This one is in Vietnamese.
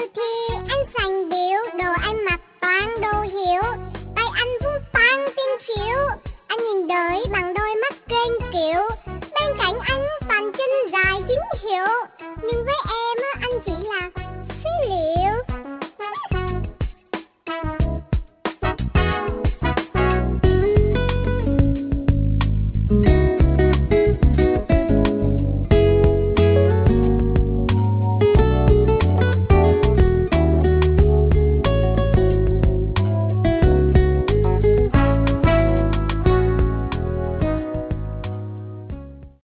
Đôi khi anh sành điệu, đồ anh mặc toàn đồ hiệu, tay anh vung toàn tiền phiếu. Anh nhìn đời bằng đôi mắt kênh kiệu, bên cạnh anh toàn chân dài chính hiệu. Nhưng với em